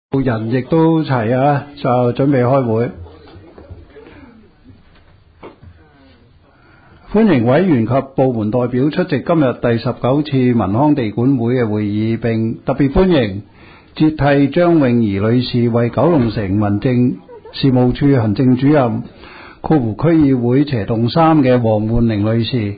人亦都齊啊，就準備開會。歡迎委員及部門代表出席今日第19次民康地管會嘅會議，並特別歡迎接替張詠儀女士為九龍城民政事務處行政主任括弧區議會斜棟3嘅黃煥玲女士。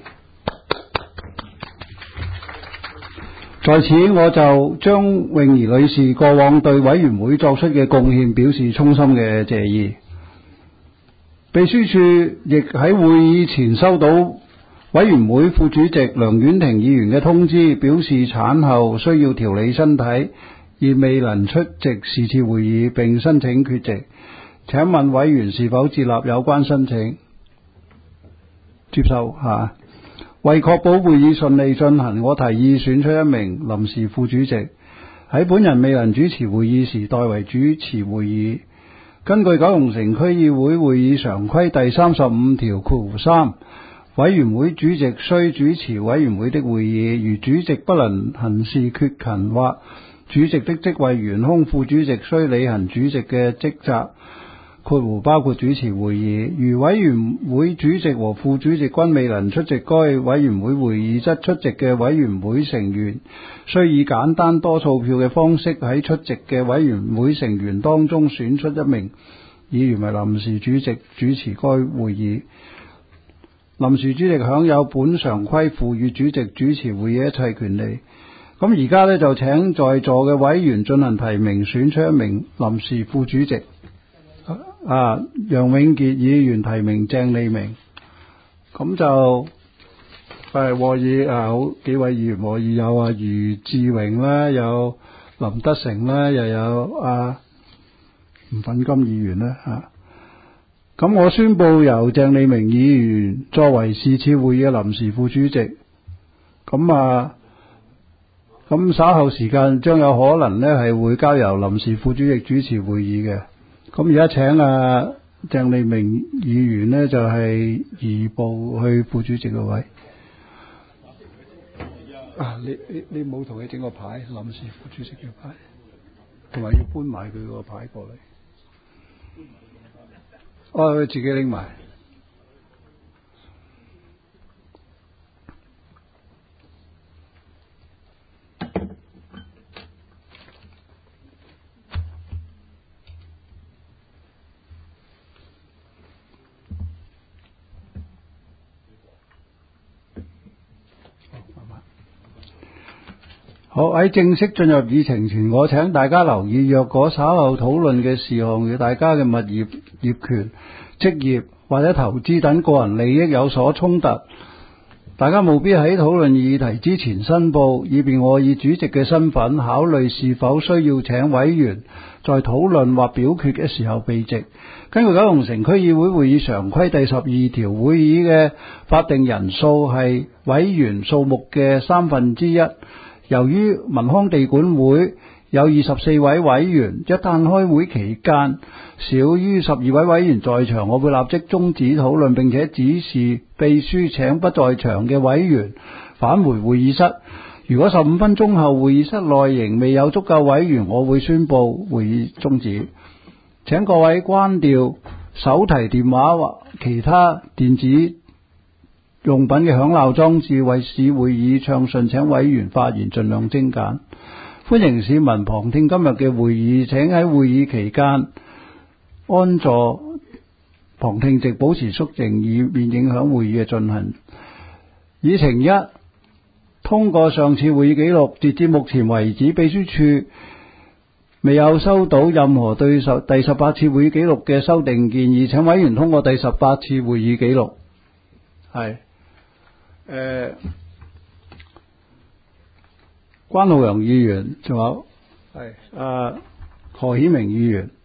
在此，我就張詠儀女士過往對委員會作出嘅貢獻表示衷心嘅謝意。秘書處亦喺會議前收到委員會副主席梁婉婷議員嘅通知，表示產後需要調理身體，而未能出席是次會議，並申請缺席。請問委員是否接納有關申請？接受吓。為確保會議順利進行，我提議選出一名臨時副主席，喺本人未能主持會議時代為主持會議。根據九龍城區議會會議常規第35條括弧3，委員會主席須主持委員會的會議，如主席不能行事缺勤或主席的職位懸空，副主席須履行主席嘅職責。括弧包括主持會議，如委員會主席和副主席均未能出席該委員會會議，則出席嘅委員會成員須以簡單多數票嘅方式喺出席嘅委員會成員當中選出一名議員為臨時主席主持該會議。臨時主席享有本常規賦予主席主持會議一切權利。咁而家呢，就請在座嘅委員進行提名，選出一名臨時副主席。楊永杰議員提名鄭利明，咁就和議好幾位議員和議，有余志榮啦，有林德成啦，又有吳粉金議員啦咁我宣布由鄭利明議員作為是次會議嘅臨時副主席。咁稍後時間將有可能呢係會交由臨時副主席主持會議嘅。咁而家請鄭利明議員呢，就係移步去副主席嘅位。你冇同佢整個牌，臨時副主席嘅牌，同埋要搬埋佢個牌過嚟。佢自己拎埋。好，喺正式進入議程前，我請大家留意，若果稍後討論嘅事項與大家嘅物業、業權、職業或者投資等個人利益有所衝突，大家務必喺討論議題之前申報，以便我以主席嘅身份考慮是否需要請委員在討論或表決嘅時候避席。根據九龍城區議會會議常規第12條，會議嘅法定人數係委員數目嘅1/3。由於民康地管會有24位委員，一旦開會期間少於12位委員在場，我會立即終止討論，並且指示秘書請不在場嘅委員返回會議室。如果15分鐘後會議室內仍未有足夠委員，我會宣布會議終止。請各位關掉手提電話或其他電子用品嘅響鬧裝置，為使會議暢順，請委員發言盡量精簡。歡迎市民旁聽今日嘅會議，請喺會議期間安坐旁聽席，保持肅靜，以免影響會議嘅進行。議程1，通過上次會議記錄。截至目前為止，秘書處未有收到任何對第18次會議記錄嘅修訂建議，請委員通過第18次會議記錄。係關浩洋議員，仲有何顯明議員。